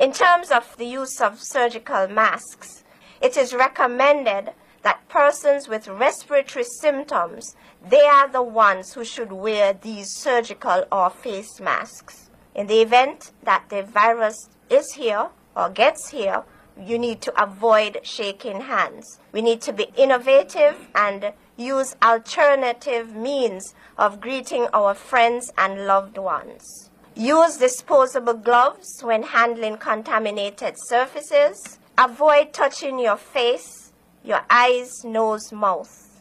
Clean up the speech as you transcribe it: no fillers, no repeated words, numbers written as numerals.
In terms of the use of surgical masks, it is recommended that persons with respiratory symptoms, they are the ones who should wear these surgical or face masks. In the event that the virus is here or gets here, you need to avoid shaking hands. We need to be innovative and use alternative means of greeting our friends and loved ones. Use disposable gloves when handling contaminated surfaces. Avoid touching your face, your eyes, nose, mouth.